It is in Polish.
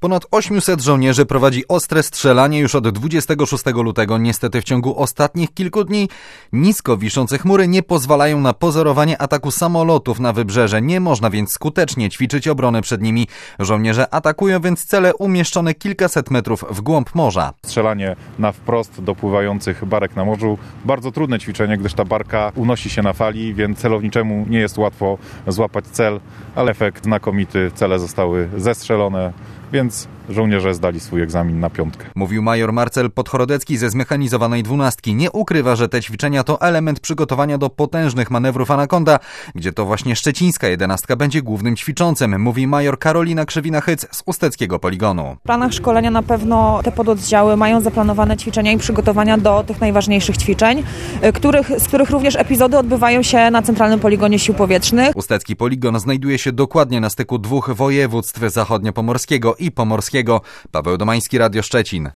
Ponad 800 żołnierzy prowadzi ostre strzelanie już od 26 lutego. Niestety w ciągu ostatnich kilku dni nisko wiszące chmury nie pozwalają na pozorowanie ataku samolotów na wybrzeże. Nie można więc skutecznie ćwiczyć obrony przed nimi. Żołnierze atakują więc cele umieszczone kilkaset metrów w głąb morza. Strzelanie na wprost do pływających barek na morzu. Bardzo trudne ćwiczenie, gdyż ta barka unosi się na fali, więc celowniczemu nie jest łatwo złapać cel, ale efekt znakomity. Cele zostały zestrzelone, więc żołnierze zdali swój egzamin na 5. Mówił major Marcel Podchorodecki ze zmechanizowanej 12. Nie ukrywa, że te ćwiczenia to element przygotowania do potężnych manewrów Anakonda, gdzie to właśnie szczecińska 11 będzie głównym ćwiczącym, mówi major Karolina Krzywina-Hyc z Usteckiego Poligonu. W planach szkolenia na pewno te pododdziały mają zaplanowane ćwiczenia i przygotowania do tych najważniejszych ćwiczeń, z których również epizody odbywają się na Centralnym Poligonie Sił Powietrznych. Ustecki Poligon znajduje się dokładnie na styku dwóch województw zachodniopomorskiego i pomorskiego. Paweł Domański, Radio Szczecin.